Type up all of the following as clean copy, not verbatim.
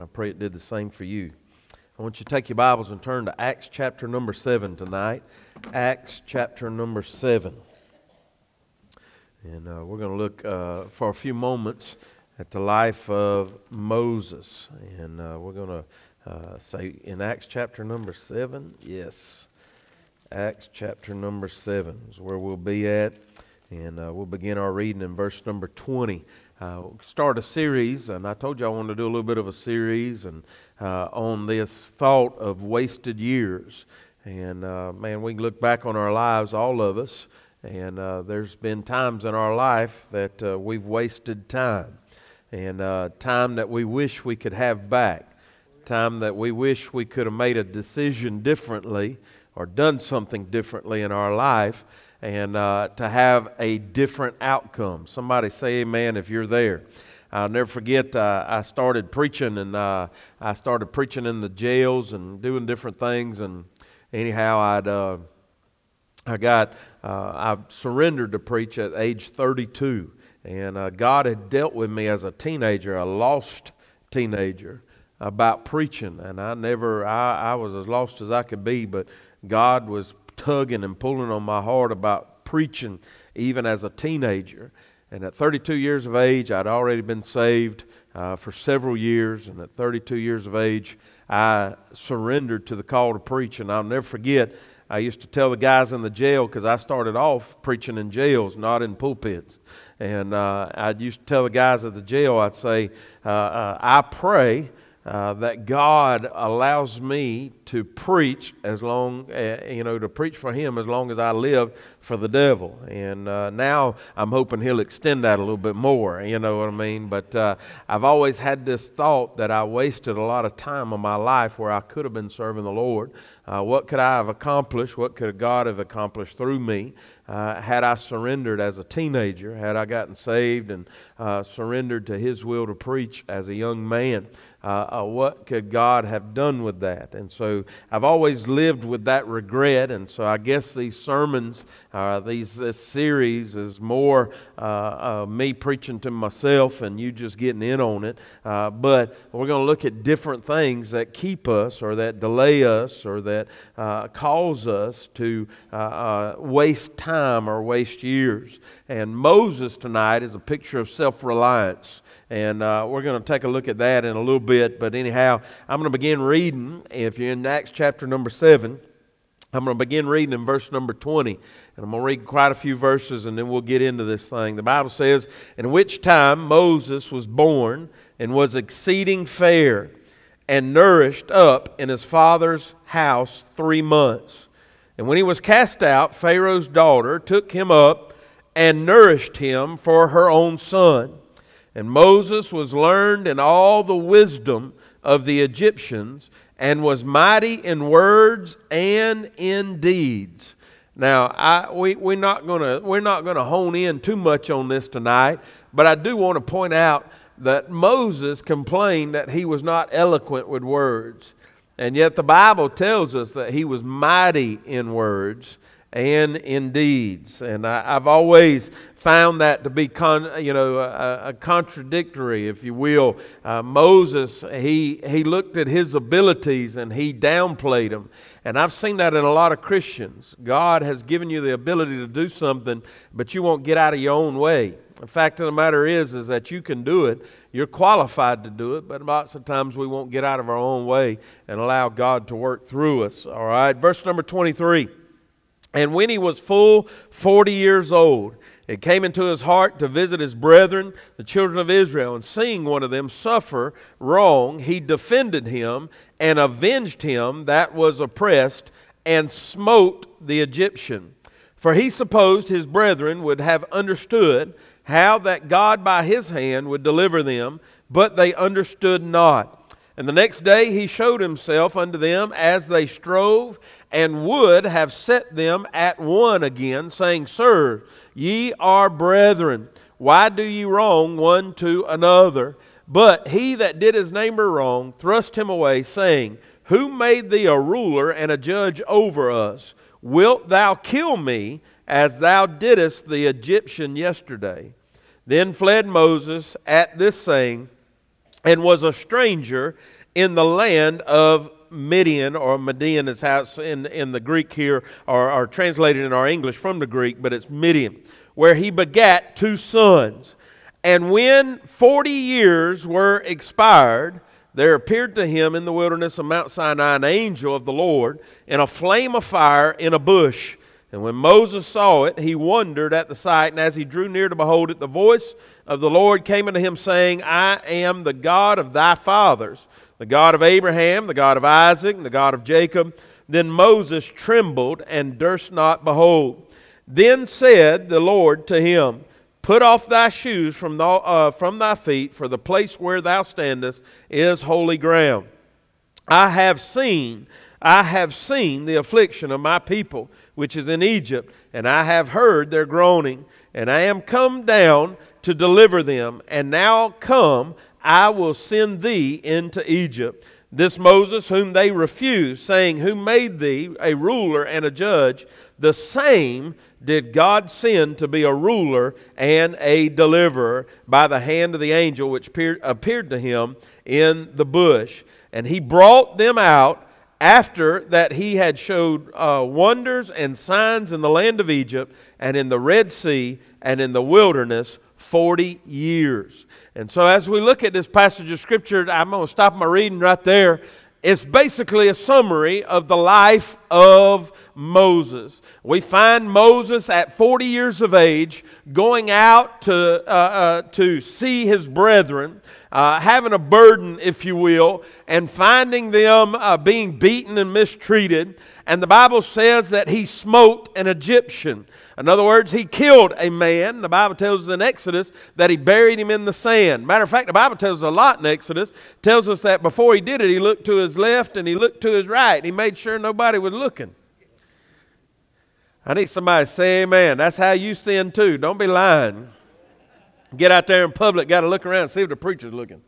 I pray it did the same for you. I want you to take your Bibles and turn to Acts chapter number 7 tonight. Acts chapter number 7. And we're going to look for a few moments at the life of Moses. And we're going to say in Acts chapter number 7, yes. Acts chapter number 7 is where we'll be at. And we'll begin our reading in verse number 20. Start a series, and I told you I wanted to do a little bit of a series and on this thought of wasted years. And man, we can look back on our lives, all of us, and there's been times in our life that we've wasted time, and time that we wish we could have back, time that we wish we could have made a decision differently or done something differently in our life, and to have a different outcome. Somebody say amen if you're there. I'll never forget, I started preaching, and I started preaching in the jails and doing different things. And anyhow, I surrendered to preach at age 32. And God had dealt with me as a teenager, a lost teenager, about preaching. And I was as lost as I could be, but God was tugging and pulling on my heart about preaching even as a teenager. And at 32 years of age, I'd already been saved for several years. And at 32 years of age, I surrendered to the call to preach. And I'll never forget, I used to tell the guys in the jail, because I started off preaching in jails, not in pulpits. And I used to tell the guys at the jail, I'd say, I pray that God allows me to preach to preach for Him as long as I live for the devil. And now I'm hoping He'll extend that a little bit more, you know what I mean? But I've always had this thought that I wasted a lot of time of my life where I could have been serving the Lord. What could I have accomplished? What could God have accomplished through me had I surrendered as a teenager, had I gotten saved and surrendered to His will to preach as a young man? What could God have done with that? And so I've always lived with that regret. And so I guess these sermons, this series is more me preaching to myself and you just getting in on it. But we're going to look at different things that keep us or that delay us or that cause us to waste time or waste years. And Moses tonight is a picture of self-reliance. And we're going to take a look at that in a little bit. But anyhow, I'm going to begin reading. If you're in Acts chapter number 7, I'm going to begin reading in verse number 20. And I'm going to read quite a few verses and then we'll get into this thing. The Bible says, "In which time Moses was born and was exceeding fair and nourished up in his father's house 3 months. And when he was cast out, Pharaoh's daughter took him up and nourished him for her own son. And Moses was learned in all the wisdom of the Egyptians and was mighty in words and in deeds." Now, we're not gonna hone in too much on this tonight, but I do want to point out that Moses complained that he was not eloquent with words, and yet the Bible tells us that he was mighty in words and in deeds. And I've always found that to be contradictory, if you will. Moses, he looked at his abilities and he downplayed them. And I've seen that in a lot of Christians. God has given you the ability to do something, but you won't get out of your own way. The fact of the matter is that you can do it. You're qualified to do it, but lots of times we won't get out of our own way and allow God to work through us. All right, verse number 23. "And when he was full 40 years old, it came into his heart to visit his brethren, the children of Israel, and seeing one of them suffer wrong, he defended him and avenged him that was oppressed and smote the Egyptian. For he supposed his brethren would have understood how that God by his hand would deliver them, but they understood not. And the next day he showed himself unto them as they strove, and would have set them at one again, saying, Sir, ye are brethren. Why do ye wrong one to another? But he that did his neighbor wrong thrust him away, saying, Who made thee a ruler and a judge over us? Wilt thou kill me, as thou didst the Egyptian yesterday? Then fled Moses at this saying, and was a stranger in the land of Midian, or Midian is how it's in the Greek here, or translated in our English from the Greek, but it's Midian, where he begat 2 sons. And when 40 years were expired, there appeared to him in the wilderness of Mount Sinai an angel of the Lord in a flame of fire in a bush. And when Moses saw it, he wondered at the sight, and as he drew near to behold it, the voice of the Lord came unto him, saying, I am the God of thy fathers, the God of Abraham, the God of Isaac, and the God of Jacob. Then Moses trembled and durst not behold. Then said the Lord to him, Put off thy shoes from thy feet, for the place where thou standest is holy ground. I have seen the affliction of my people, which is in Egypt, and I have heard their groaning, and I am come down to deliver them. And now come, I will send thee into Egypt. This Moses whom they refused, saying, Who made thee a ruler and a judge? The same did God send to be a ruler and a deliverer by the hand of the angel which appeared to him in the bush. And he brought them out after that he had showed wonders and signs in the land of Egypt and in the Red Sea and in the wilderness 40 years. And so as we look at this passage of Scripture, I'm going to stop my reading right there. It's basically a summary of the life of Moses. We find Moses at 40 years of age going out to see his brethren, having a burden, if you will, and finding them being beaten and mistreated. And the Bible says that he smote an Egyptian. In other words, he killed a man. The Bible tells us in Exodus that he buried him in the sand. Matter of fact, the Bible tells us a lot in Exodus. It tells us that before he did it, he looked to his left and he looked to his right. He made sure nobody was looking. I need somebody to say amen. That's how you sin too. Don't be lying. Get out there in public, got to look around and see if the preacher's looking.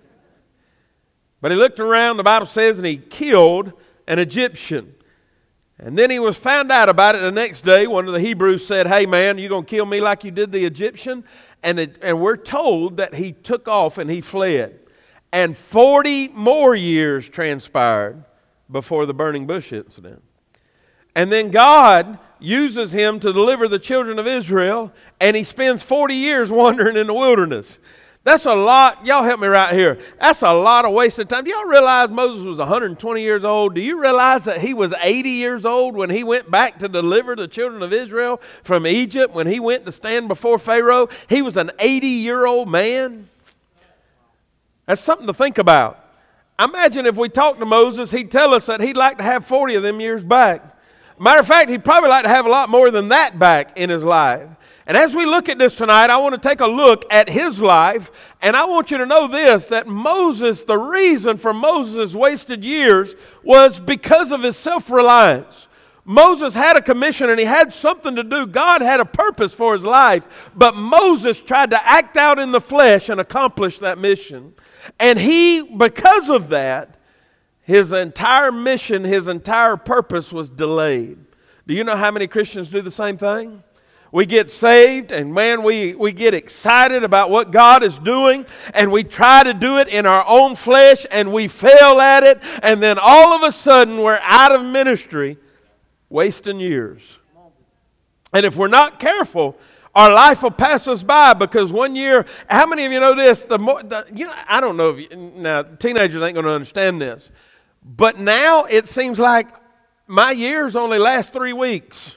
But he looked around, the Bible says, and he killed an Egyptian. And then he was found out about it the next day. One of the Hebrews said, Hey man, you going to kill me like you did the Egyptian? And we're told that he took off and he fled. And 40 more years transpired before the burning bush incident. And then God uses him to deliver the children of Israel, and he spends 40 years wandering in the wilderness. That's a lot. Y'all help me right here. That's a lot of wasted time. Do y'all realize Moses was 120 years old? Do you realize that he was 80 years old when he went back to deliver the children of Israel from Egypt? When he went to stand before Pharaoh, he was an 80-year-old man. That's something to think about. Imagine if we talked to Moses, he'd tell us that he'd like to have 40 of them years back. Matter of fact, he'd probably like to have a lot more than that back in his life. And as we look at this tonight, I want to take a look at his life, and I want you to know this, that Moses, the reason for Moses' wasted years was because of his self-reliance. Moses had a commission and he had something to do. God had a purpose for his life, but Moses tried to act out in the flesh and accomplish that mission. And he, because of that, his entire mission, his entire purpose was delayed. Do you know how many Christians do the same thing? We get saved and man, we get excited about what God is doing and we try to do it in our own flesh and we fail at it, and then all of a sudden we're out of ministry, wasting years. And if we're not careful, our life will pass us by, because one year, how many of you know this? I don't know if now teenagers ain't going to understand this, but now it seems like my years only last 3 weeks.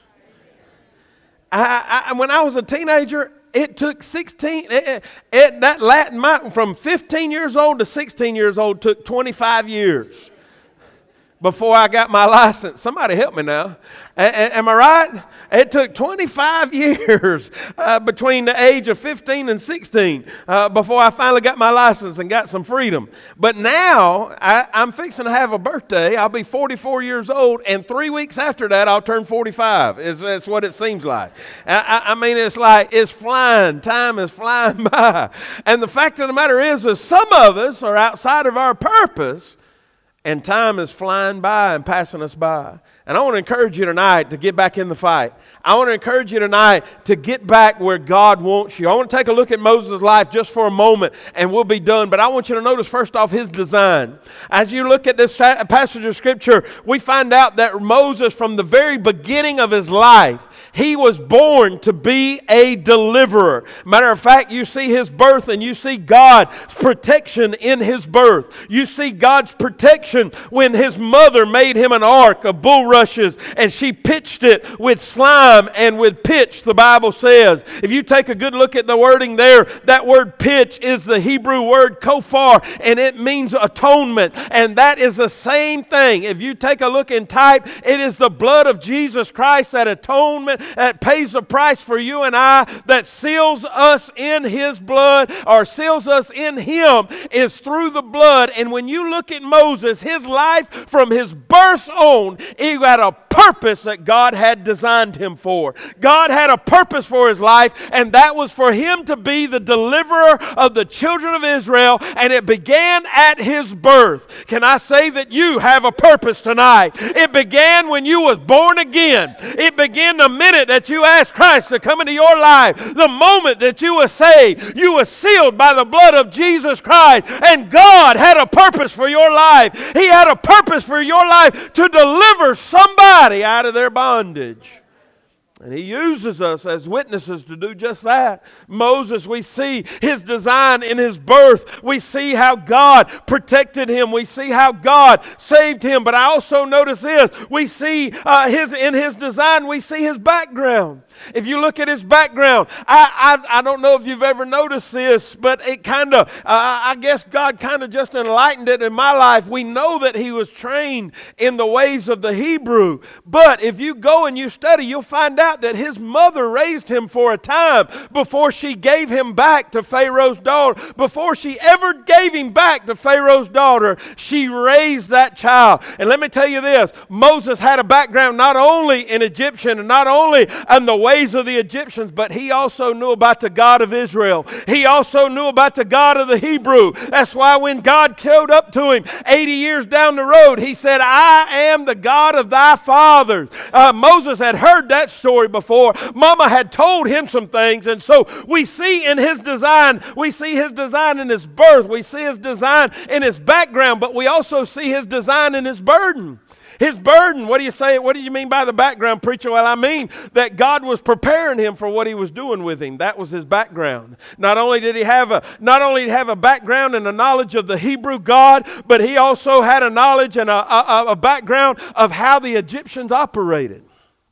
When I was a teenager, it took from 15 years old to 16 years old took 25 years before I got my license. Somebody help me now. Am I right? It took 25 years between the age of 15 and 16 before I finally got my license and got some freedom. But now I'm fixing to have a birthday. I'll be 44 years old, and 3 weeks after that I'll turn 45. It's what it seems like. I mean, it's like it's flying. Time is flying by. And the fact of the matter is some of us are outside of our purpose, And time is flying by and passing us by. And I want to encourage you tonight to get back in the fight. I want to encourage you tonight to get back where God wants you. I want to take a look at Moses' life just for a moment and we'll be done. But I want you to notice first off his design. As you look at this passage of Scripture, we find out that Moses, from the very beginning of his life, he was born to be a deliverer. Matter of fact, you see his birth and you see God's protection in his birth. You see God's protection when his mother made him an ark of bulrushes and she pitched it with slime and with pitch, the Bible says. If you take a good look at the wording there, that word pitch is the Hebrew word kofar, and it means atonement. And that is the same thing. If you take a look and type, it is the blood of Jesus Christ, that atonement that pays the price for you and I, that seals us in his blood, or seals us in him, is through the blood. And when you look at Moses, his life from his birth on, he had a purpose that God had designed him for. God had a purpose for his life, and that was for him to be the deliverer of the children of Israel, and it began at his birth. Can I say that you have a purpose tonight? It began when you was born again. It began the minute that you asked Christ to come into your life. The moment that you were saved, you were sealed by the blood of Jesus Christ, and God had a purpose for your life. He had a purpose for your life to deliver somebody out of their bondage. And he uses us as witnesses to do just that. Moses, we see his design in his birth. We see how God protected him. We see how God saved him. But I also notice this. We see in his design, we see his background. If you look at his background, I don't know if you've ever noticed this, but it kind of, I guess God kind of just enlightened it in my life. We know that he was trained in the ways of the Hebrew. But if you go and you study, you'll find out that his mother raised him for a time before she gave him back to Pharaoh's daughter. Before she ever gave him back to Pharaoh's daughter, she raised that child. And let me tell you this, Moses had a background not only in Egyptian and not only in the ways of the Egyptians, but he also knew about the God of Israel. He also knew about the God of the Hebrew. That's why when God showed up to him 80 years down the road, he said, I am the God of thy fathers. Moses had heard that story before. Mama had told him some things, and so we see in his design, we see his design in his birth, we see his design in his background, but we also see his design in his burden. His burden, what do you say? What do you mean by the background, preacher? Well, I mean that God was preparing him for what he was doing with him. That was his background. Not only did he have a background and a knowledge of the Hebrew God, but he also had a knowledge and a background of how the Egyptians operated.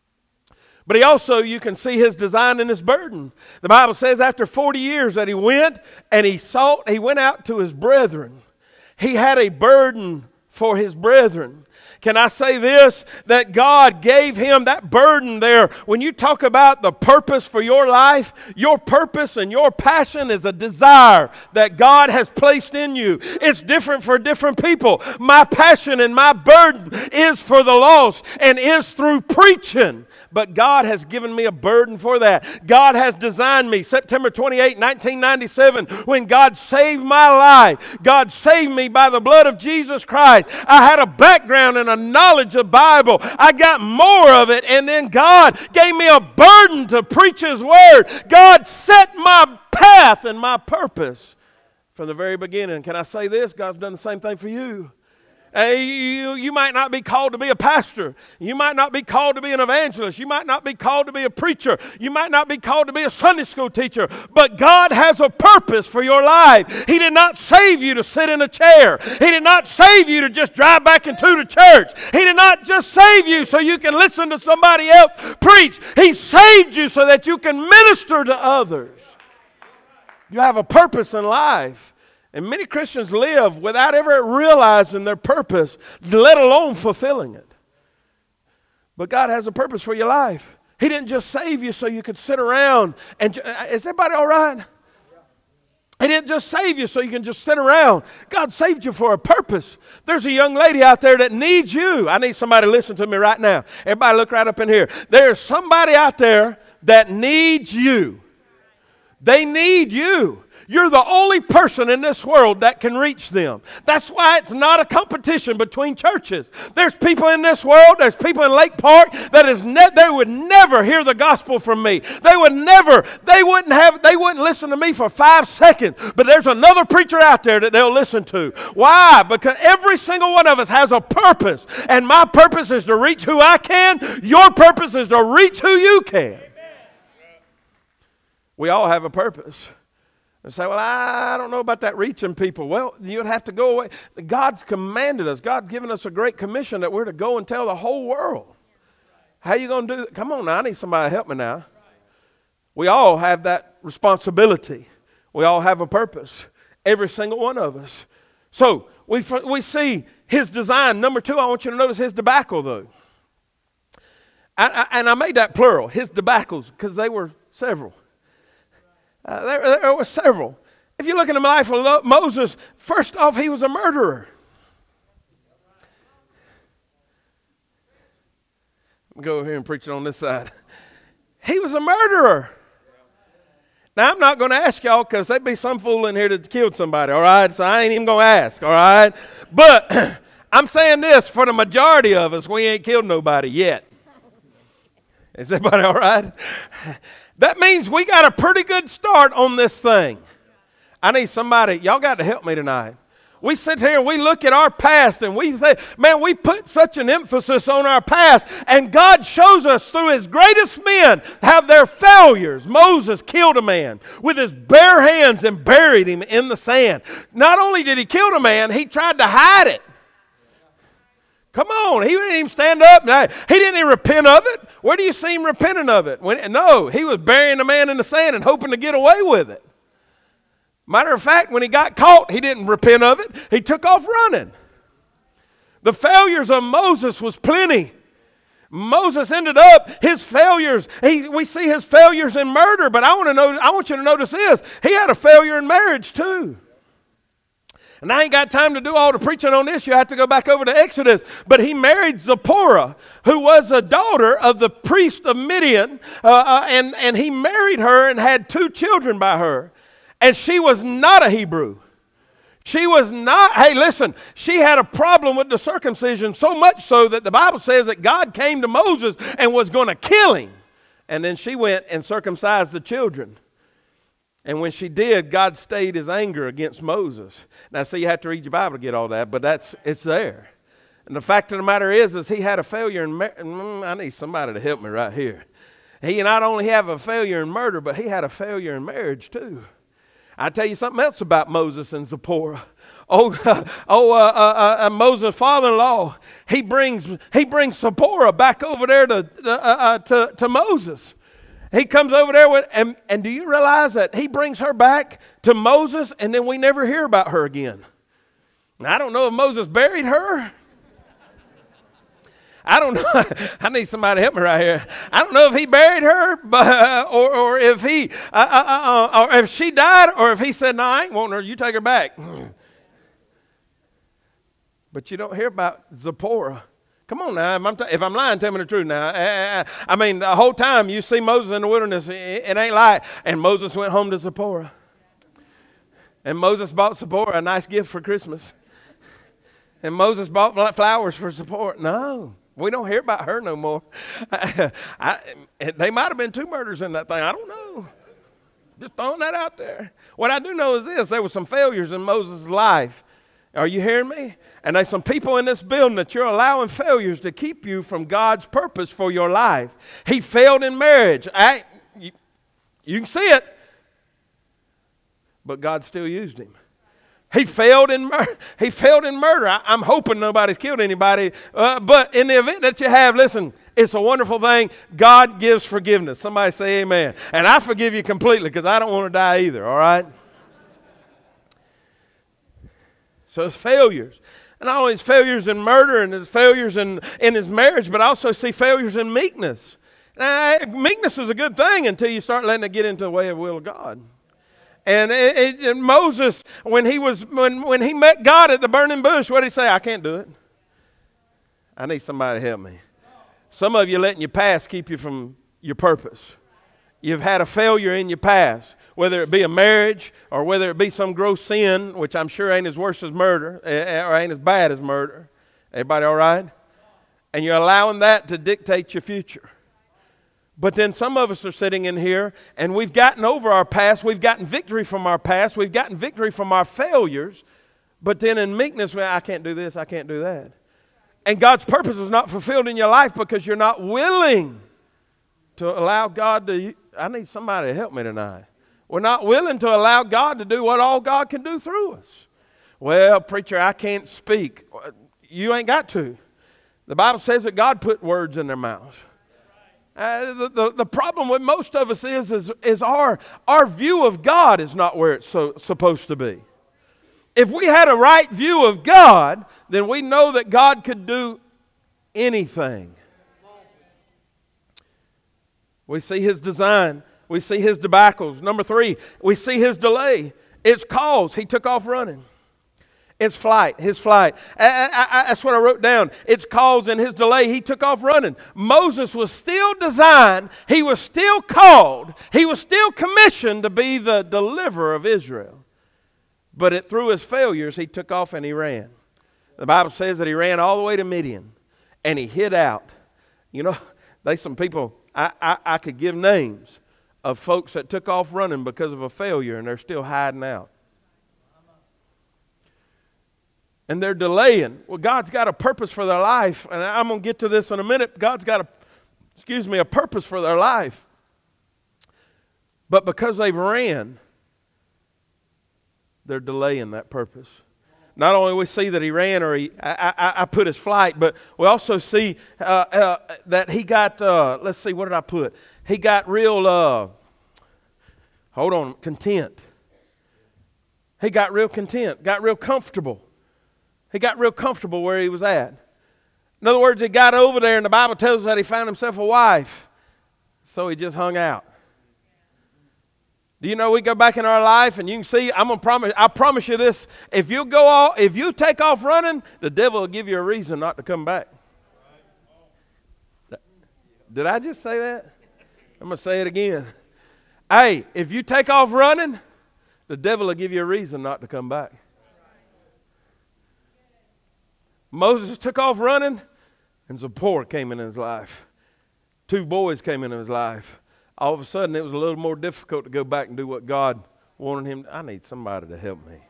But he also, you can see his design in his burden. The Bible says after 40 years that he went and he went out to his brethren. He had a burden for his brethren. Can I say this? That God gave him that burden there. When you talk about the purpose for your life, your purpose and your passion is a desire that God has placed in you. It's different for different people. My passion and my burden is for the lost and is through preaching. But God has given me a burden for that. God has designed me. September 28, 1997, when God saved my life, God saved me by the blood of Jesus Christ. I had a background and a knowledge of Bible. I got more of it, and then God gave me a burden to preach His Word. God set my path and my purpose from the very beginning. Can I say this? God's done the same thing for you. You might not be called to be a pastor. You might not be called to be an evangelist. You might not be called to be a preacher. You might not be called to be a Sunday school teacher. But God has a purpose for your life. He did not save you to sit in a chair. He did not save you to just drive back into the church. He did not just save you so you can listen to somebody else preach. He saved you so that you can minister to others. You have a purpose in life. And many Christians live without ever realizing their purpose, let alone fulfilling it. But God has a purpose for your life. He didn't just save you so you could sit around and... Is everybody all right? He didn't just save you so you can just sit around. God saved you for a purpose. There's a young lady out there that needs you. I need somebody to listen to me right now. Everybody look right up in here. There's somebody out there that needs you. They need you. You're the only person in this world that can reach them. That's why it's not a competition between churches. There's people in this world, there's people in Lake Park they would never hear the gospel from me. They wouldn't listen to me for 5 seconds. But there's another preacher out there that they'll listen to. Why? Because every single one of us has a purpose. And my purpose is to reach who I can. Your purpose is to reach who you can. We all have a purpose. And say, well, I don't know about that reaching people. Well, you'd have to go away. God's commanded us. God's given us a great commission that we're to go and tell the whole world. How you going to do that? Come on now, I need somebody to help me now. We all have that responsibility. We all have a purpose. Every single one of us. So we see his design. Number 2, I want you to notice his debacle, though. And I made that plural, his debacles, because they were several. There were several. If you look in the life of Moses, first off, he was a murderer. Let me go over here and preach it on this side. He was a murderer. Now, I'm not going to ask y'all because there'd be some fool in here that killed somebody, all right? So I ain't even going to ask, all right? But I'm saying this, for the majority of us, we ain't killed nobody yet. Is everybody all right? That means we got a pretty good start on this thing. I need somebody, y'all got to help me tonight. We sit here and we look at our past and we think, man, we put such an emphasis on our past, and God shows us through his greatest men how their failures. Moses killed a man with his bare hands and buried him in the sand. Not only did he kill a man, he tried to hide it. Come on, he didn't even stand up. He didn't even repent of it. Where do you see him repenting of it? No, he was burying the man in the sand and hoping to get away with it. Matter of fact, when he got caught, he didn't repent of it. He took off running. The failures of Moses was plenty. Moses ended up, his failures, we see his failures in murder, but I want you to notice this. He had a failure in marriage too. And I ain't got time to do all the preaching on this. You have to go back over to Exodus. But he married Zipporah, who was a daughter of the priest of Midian. And he married her and had 2 children by her. And she was not a Hebrew. She was not, hey, listen, she had a problem with the circumcision, so much so that the Bible says that God came to Moses and was going to kill him. And then she went and circumcised the children. And when she did, God stayed his anger against Moses. Now, see, you have to read your Bible to get all that, but it's there. And the fact of the matter is he had a failure in I need somebody to help me right here. He not only had a failure in murder, but he had a failure in marriage too. I'll tell you something else about Moses and Zipporah. Moses' father-in-law, he brings Zipporah back over there to Moses. He comes over there and do you realize that he brings her back to Moses and then we never hear about her again? Now, I don't know if Moses buried her. I don't know. I need somebody to help me right here. I don't know if he buried her, or if or if she died, or if he said, "No, I ain't wanting her. You take her back." But you don't hear about Zipporah. Come on now. If I'm lying, tell me the truth now. I mean, the whole time you see Moses in the wilderness, it ain't like. And Moses went home to Zipporah. And Moses bought Zipporah a nice gift for Christmas. And Moses bought flowers for Zipporah. No, we don't hear about her no more. They might have been 2 murders in that thing. I don't know. Just throwing that out there. What I do know is this. There were some failures in Moses' life. Are you hearing me? And there's some people in this building that you're allowing failures to keep you from God's purpose for your life. He failed in marriage. You can see it. But God still used him. He failed in murder. I'm hoping nobody's killed anybody. But in the event that you have, listen, it's a wonderful thing. God gives forgiveness. Somebody say amen. And I forgive you completely because I don't want to die either, all right? So it's failures. And not only his failures in murder and his failures in his marriage, but I also see failures in meekness. Now, meekness is a good thing until you start letting it get into the way of the will of God. And Moses, when he met God at the burning bush, what did he say? I can't do it. I need somebody to help me. Some of you letting your past keep you from your purpose. You've had a failure in your past. whether it be a marriage or whether it be some gross sin, which I'm sure ain't as worse as murder or ain't as bad as murder. Everybody all right? And you're allowing that to dictate your future. But then some of us are sitting in here and we've gotten over our past. We've gotten victory from our past. We've gotten victory from our failures. But then in meekness, well, I can't do this, I can't do that. And God's purpose is not fulfilled in your life because you're not willing to allow God to. I need somebody to help me tonight. We're not willing to allow God to do what all God can do through us. Well, preacher, I can't speak. You ain't got to. The Bible says that God put words in their mouths. The problem with most of us is our view of God is not where it's supposed to be. If we had a right view of God, then we know that God could do anything. We see His design. We see His debacles. Number 3, we see His delay. It's cause He took off running. It's flight, His flight. That's what I wrote down. It's cause and His delay. He took off running. Moses was still designed. He was still called. He was still commissioned to be the deliverer of Israel. But through his failures, he took off and he ran. The Bible says that he ran all the way to Midian and he hid out. You know, there's some people, I could give names of folks that took off running because of a failure and they're still hiding out. And they're delaying. Well, God's got a purpose for their life. And I'm going to get to this in a minute. God's got a purpose for their life. But because they've ran, they're delaying that purpose. Not only we see that he ran or I put his flight, but we also see that he got, let's see, what did I put? He got real, content. He got real content, got real comfortable. He got real comfortable where he was at. In other words, he got over there and the Bible tells us that he found himself a wife. So he just hung out. Do you know we go back in our life and you can see, I promise you this, if you take off running, the devil will give you a reason not to come back. Did I just say that? I'm going to say it again. Hey, if you take off running, the devil will give you a reason not to come back. Moses took off running, and Zipporah came in his life. 2 boys came into his life. All of a sudden, it was a little more difficult to go back and do what God wanted him. I need somebody to help me.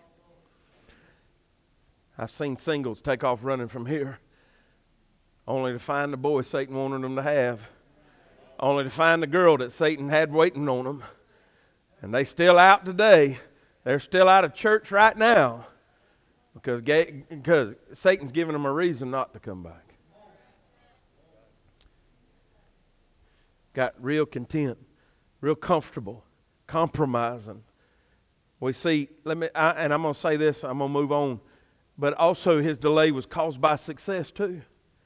I've seen singles take off running from here, only to find the boy Satan wanted them to have, only to find the girl that Satan had waiting on them. And they still out today. They're still out of church right now. Because Satan's giving them a reason not to come back. Got real content, real comfortable, compromising. We see, and I'm going to say this, I'm going to move on. But also his delay was caused by success too.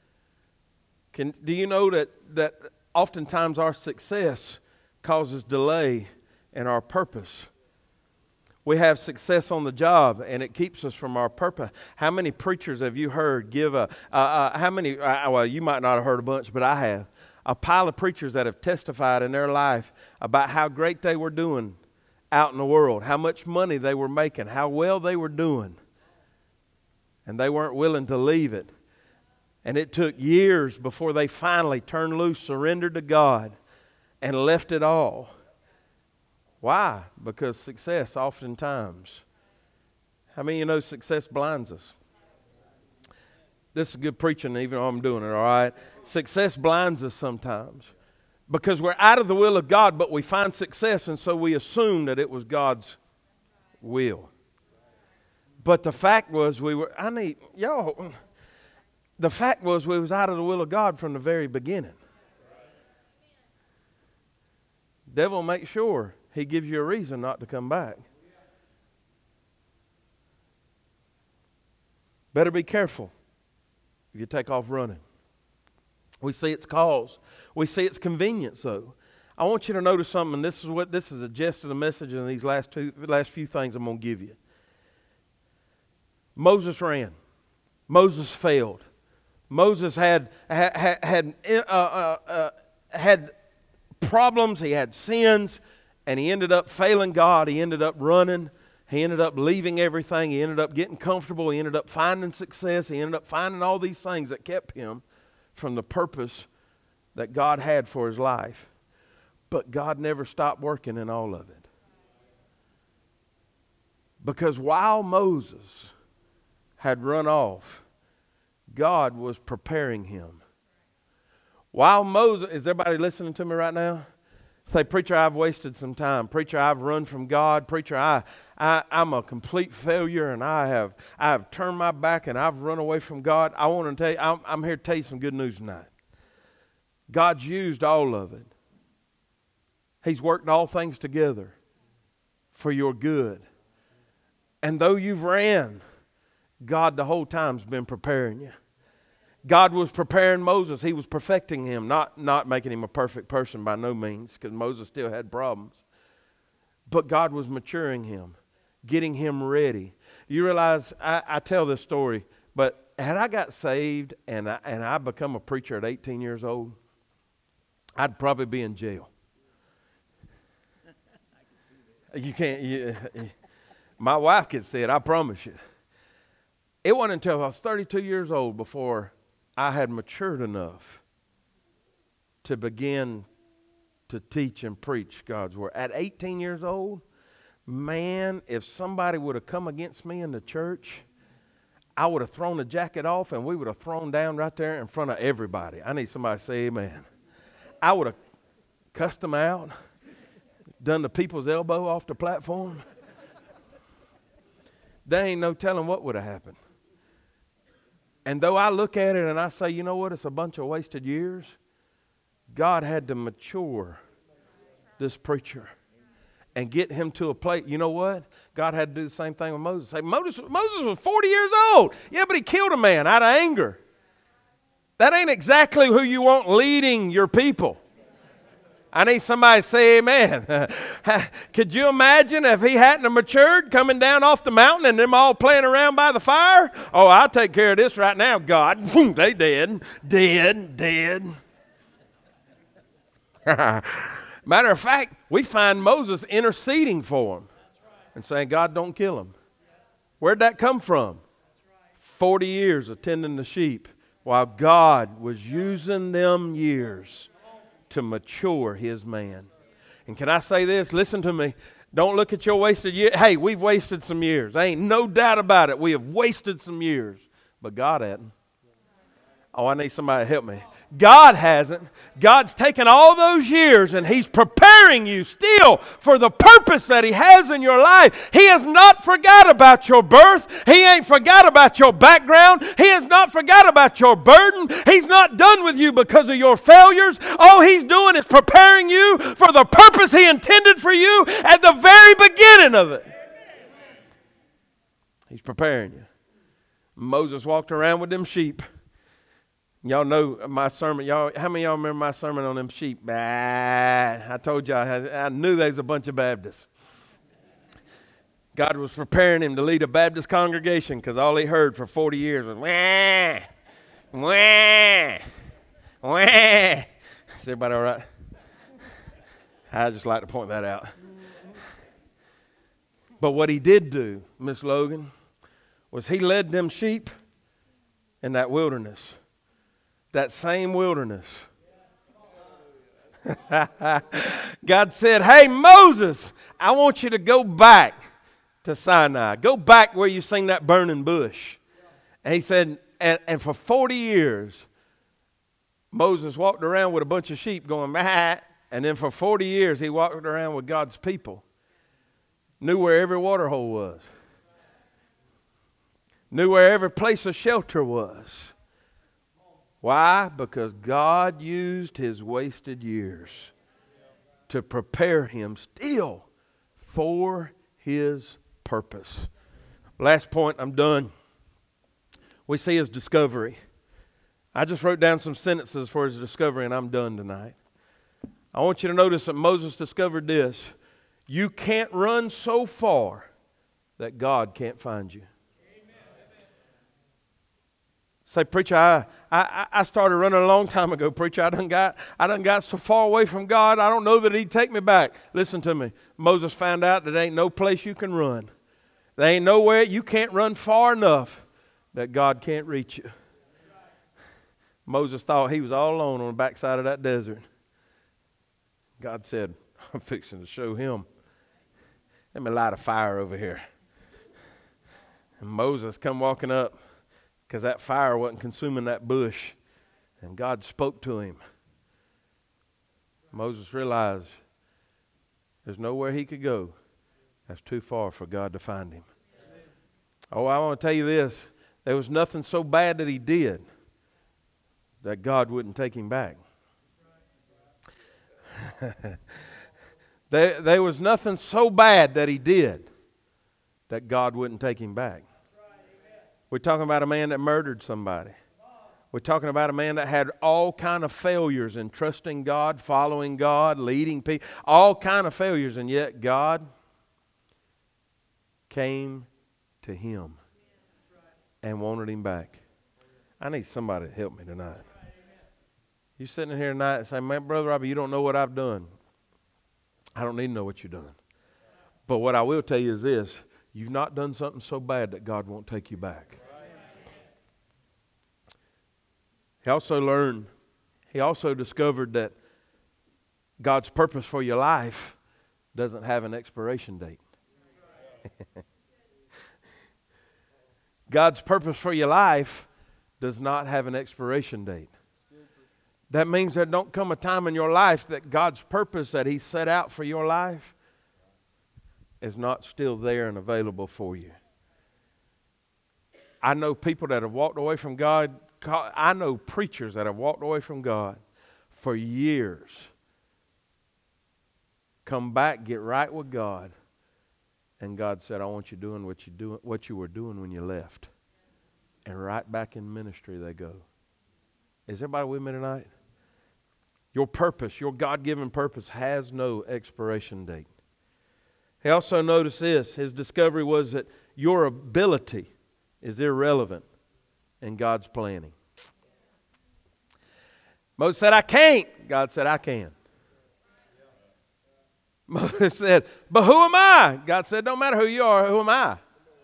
Do you know that oftentimes our success causes delay in our purpose? We have success on the job, and it keeps us from our purpose. How many preachers have you heard give well, you might not have heard a bunch, but I have. A pile of preachers that have testified in their life about how great they were doing out in the world, how much money they were making, how well they were doing. And they weren't willing to leave it. And it took years before they finally turned loose, surrendered to God, and left it all. Why? Because success oftentimes. How many of you know success blinds us? This is good preaching even though I'm doing it, all right? Success blinds us sometimes. Because we're out of the will of God, but we find success, and so we assume that it was God's will. But the fact was we was out of the will of God from the very beginning. Devil will make sure he gives you a reason not to come back. Better be careful if you take off running. We see its cause. We see its convenience, though. I want you to notice something. This is a gist of the message in these last few things I'm going to give you. Moses ran. Moses failed. Moses had problems. He had sins. And he ended up failing God. He ended up running. He ended up leaving everything. He ended up getting comfortable. He ended up finding success. He ended up finding all these things that kept him from the purpose that God had for his life. But God never stopped working in all of it. Because while Moses had run off, God was preparing him. While Moses, is everybody listening to me right now? Say, preacher, I've wasted some time. Preacher, I've run from God. Preacher, I'm a complete failure, and I have turned my back and I've run away from God. I want to tell you, I'm here to tell you some good news tonight. God's used all of it. He's worked all things together for your good. And though you've ran, God the whole time's been preparing you. God was preparing Moses. He was perfecting him, not making him a perfect person by no means, because Moses still had problems. But God was maturing him, getting him ready. You realize, I tell this story, but had I got saved and I become a preacher at 18 years old, I'd probably be in jail. You can't, my wife could say it, I promise you. It wasn't until I was 32 years old before I had matured enough to begin to teach and preach God's word. At 18 years old, man, if somebody would have come against me in the church, I would have thrown the jacket off and we would have thrown down right there in front of everybody. I need somebody to say amen. I would have cussed them out, done the people's elbow off the platform. There ain't no telling what would have happened. And though I look at it and I say, you know what, it's a bunch of wasted years, God had to mature this preacher and get him to a place. You know what? God had to do the same thing with Moses. Say, Moses was 40 years old. Yeah, but he killed a man out of anger. That ain't exactly who you want leading your people. I need somebody to say amen. Could you imagine if he hadn't matured coming down off the mountain and them all playing around by the fire? Oh, I'll take care of this right now, God. They dead. Matter of fact, we find Moses interceding for him and saying, God, don't kill him. Where'd that come from? 40 years of tending the sheep while God was using them years to mature his man. And can I say this? Listen to me. Don't look at your wasted years. Hey, we've wasted some years. There ain't no doubt about it. We have wasted some years. But God hadn't. Oh, I need somebody to help me. God hasn't. God's taken all those years and he's preparing you still for the purpose that he has in your life. He has not forgot about your birth. He ain't forgot about your background. He has not forgot about your burden. He's not done with you because of your failures. All he's doing is preparing you for the purpose he intended for you at the very beginning of it. He's preparing you. Moses walked around with them sheep. Y'all know my sermon. How many of y'all remember my sermon on them sheep? I told y'all, I knew there was a bunch of Baptists. God was preparing him to lead a Baptist congregation because all he heard for 40 years was, wah, wah, wah. Is everybody all right? I just like to point that out. But what he did do, Miss Logan, was he led them sheep in that wilderness. That same wilderness. God said, hey, Moses, I want you to go back to Sinai. Go back where you seen that burning bush. And he said, and for 40 years, Moses walked around with a bunch of sheep going, bah. And then for 40 years, he walked around with God's people. Knew where every water hole was. Knew where every place of shelter was. Why? Because God used his wasted years to prepare him still for his purpose. Last point, I'm done. We see his discovery. I just wrote down some sentences for his discovery and I'm done tonight. I want you to notice that Moses discovered this. You can't run so far that God can't find you. Say, preacher, I started running a long time ago, preacher. I done got so far away from God, I don't know that He'd take me back. Listen to me. Moses found out that there ain't no place you can run. There ain't nowhere, you can't run far enough that God can't reach you. Moses thought he was all alone on the backside of that desert. God said, I'm fixing to show him. Let me light a fire over here. And Moses come walking up because that fire wasn't consuming that bush. And God spoke to him. Moses realized there's nowhere he could go that's too far for God to find him. Oh, I want to tell you this. There was nothing so bad that he did that God wouldn't take him back. There was nothing so bad that he did that God wouldn't take him back. We're talking about a man that murdered somebody. We're talking about a man that had all kind of failures in trusting God, following God, leading people, all kind of failures, and yet God came to him and wanted him back. I need somebody to help me tonight. You sitting here tonight and saying, man, Brother Robbie, you don't know what I've done. I don't need to know what you've done. But what I will tell you is this. You've not done something so bad that God won't take you back. He also discovered that God's purpose for your life doesn't have an expiration date. God's purpose for your life does not have an expiration date. That means there don't come a time in your life that God's purpose that He set out for your life is not still there and available for you. I know people that have walked away from God. I know preachers that have walked away from God for years. Come back, get right with God. And God said, I want you doing what you were doing when you left. And right back in ministry they go. Is everybody with me tonight? Your purpose, your God-given purpose has no expiration date. He also noticed this. His discovery was that your ability is irrelevant in God's planning. Moses said, I can't. God said, I can. Moses said, but who am I? God said, don't matter who you are, who am I?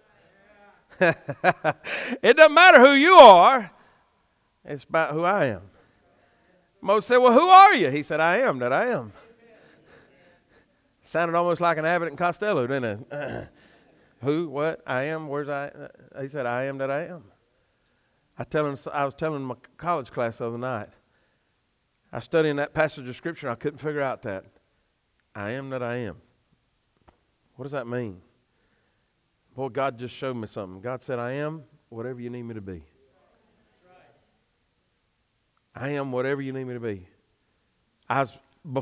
It doesn't matter who you are. It's about who I am. Moses said, well, who are you? He said, I am that I am. Sounded almost like an Abbott and Costello, didn't it? Who, what, I am, where's I? He said, I am that I am. I was telling my college class the other night. I was studying that passage of Scripture and I couldn't figure out that. I am that I am. What does that mean? Boy, God just showed me something. God said, I am whatever you need me to be. I am whatever you need me to be. I've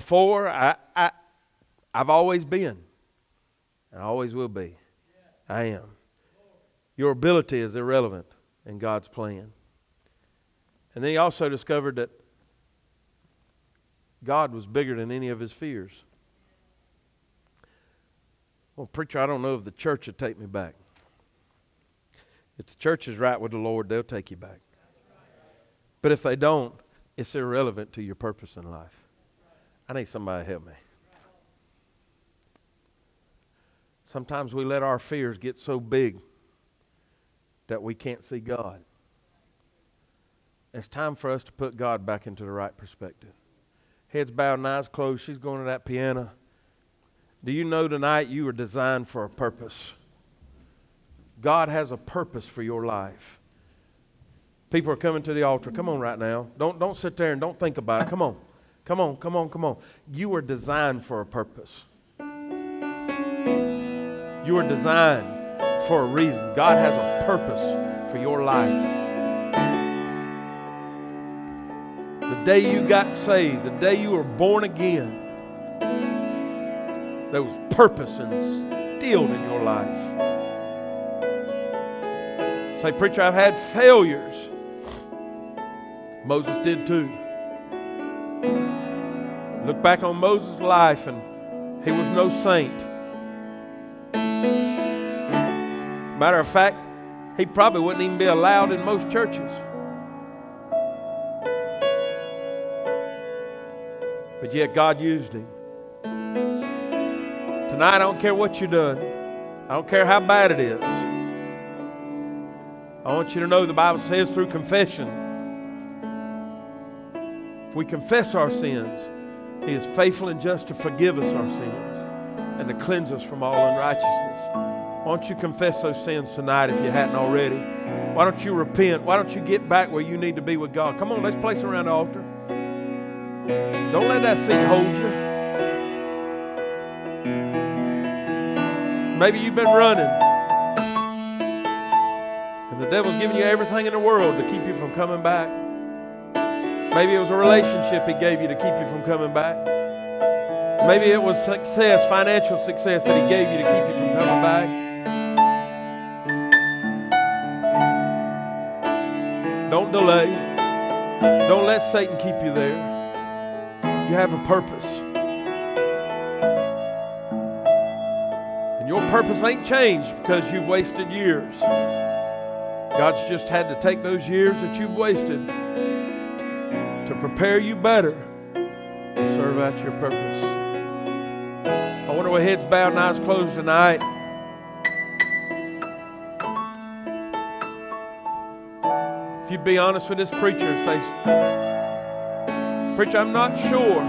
always been, and I always will be. I am. Your ability is irrelevant in God's plan. And then he also discovered that God was bigger than any of his fears. Well, preacher, I don't know if the church will take me back. If the church is right with the Lord, they'll take you back. But if they don't, it's irrelevant to your purpose in life. I need somebody to help me. Sometimes we let our fears get so big that we can't see God. It's time for us to put God back into the right perspective. Heads bowed and eyes closed. She's going to that piano. Do you know tonight you were designed for a purpose? God has a purpose for your life. People are coming to the altar. Come on right now. Don't sit there and don't think about it. Come on. Come on, come on, come on. You were designed for a purpose. You were designed for a reason. God has a purpose for your life. The day you got saved, the day you were born again, there was purpose instilled in your life. Say, preacher, I've had failures. Moses did too. Look back on Moses' life and he was no saint. Matter of fact, he probably wouldn't even be allowed in most churches. But yet God used him. Tonight, I don't care what you've done. I don't care how bad it is. I want you to know the Bible says through confession, if we confess our sins, He is faithful and just to forgive us our sins and to cleanse us from all unrighteousness. Why don't you confess those sins tonight if you hadn't already? Why don't you repent? Why don't you get back where you need to be with God? Come on, let's place around the altar. Don't let that seat hold you. Maybe you've been running, and the devil's giving you everything in the world to keep you from coming back. Maybe it was a relationship he gave you to keep you from coming back. Maybe it was success, financial success that he gave you to keep you from coming back. Don't delay. Don't let Satan keep you there. You have a purpose. And your purpose ain't changed because you've wasted years. God's just had to take those years that you've wasted to prepare you better to serve out your purpose. I wonder with heads bowed and eyes closed tonight. If you'd be honest with this preacher and say, "Preacher, I'm not sure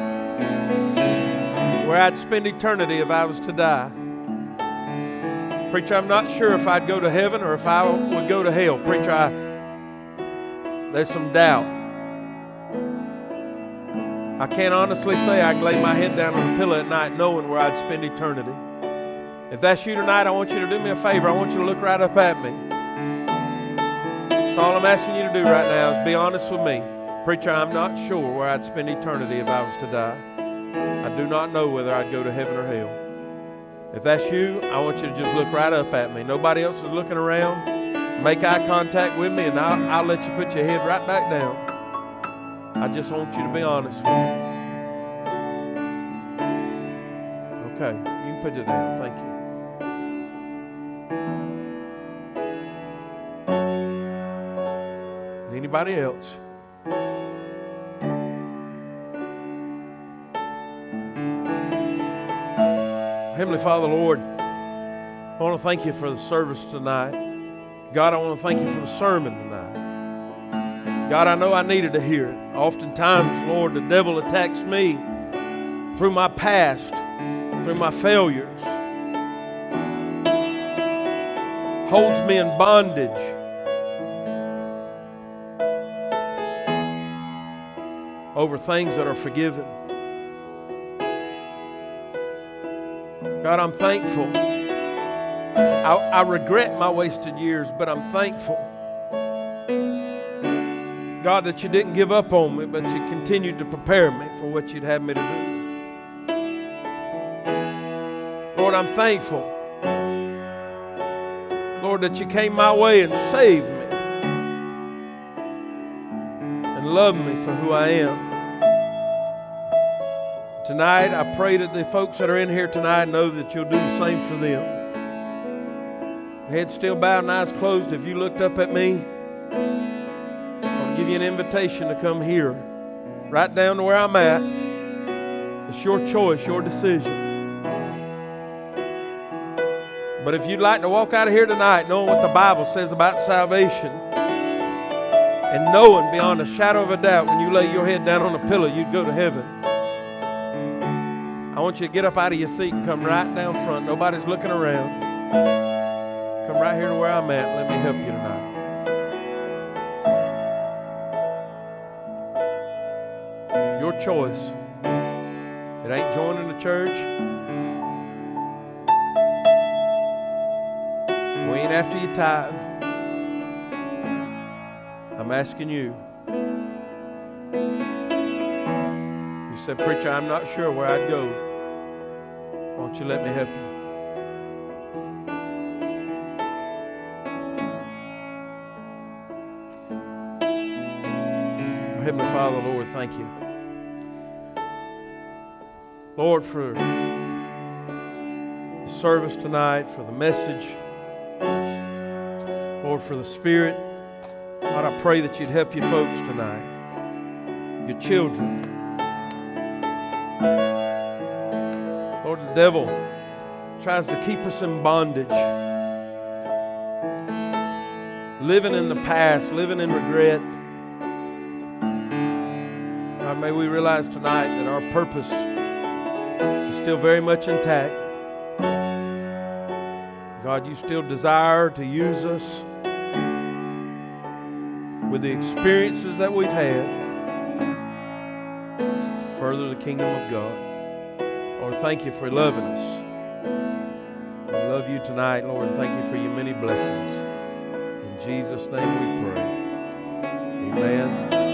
where I'd spend eternity if I was to die. Preacher, I'm not sure if I'd go to heaven or if I would go to hell. Preacher, there's some doubt. I can't honestly say I can lay my head down on a pillow at night knowing where I'd spend eternity." If that's you tonight, I want you to do me a favor. I want you to look right up at me. That's all I'm asking you to do right now is be honest with me. "Preacher, I'm not sure where I'd spend eternity if I was to die. I do not know whether I'd go to heaven or hell." If that's you, I want you to just look right up at me. Nobody else is looking around. Make eye contact with me, and I'll let you put your head right back down. I just want you to be honest with me. Okay, you can put it down. Thank you. Anybody else? Heavenly Father, Lord, I want to thank you for the service tonight. God, I want to thank you for the sermon tonight. God, I know I needed to hear it. Oftentimes, Lord, the devil attacks me through my past, through my failures, holds me in bondage. Over things that are forgiven. God, I'm thankful. I regret my wasted years, but I'm thankful. God, that you didn't give up on me, but you continued to prepare me for what you'd have me to do. Lord, I'm thankful. Lord, that you came my way and saved me and loved me for who I am. Tonight, I pray that the folks that are in here tonight know that you'll do the same for them. Head still bowed and eyes closed. If you looked up at me, I want to give you an invitation to come here, right down to where I'm at. It's your choice, your decision. But if you'd like to walk out of here tonight knowing what the Bible says about salvation, and knowing beyond a shadow of a doubt when you lay your head down on a pillow you'd go to heaven, I want you to get up out of your seat and come right down front. Nobody's looking around. Come right here to where I'm at. Let me help you tonight. Your choice. It ain't joining the church. We ain't after your tithe. I'm asking you. You said, "Preacher, I'm not sure where I'd go. Won't you let me help you?" Heavenly Father, Lord, thank you. Lord, for the service tonight, for the message. Lord, for the Spirit. God, I pray that you'd help your folks tonight, your children. Lord, the devil tries to keep us in bondage, living in the past, living in regret. God, may we realize tonight that our purpose is still very much intact. God, you still desire to use us with the experiences that we've had to further the kingdom of God. Lord, thank you for loving us. We love you tonight, Lord, and thank you for your many blessings. In Jesus' name we pray. Amen.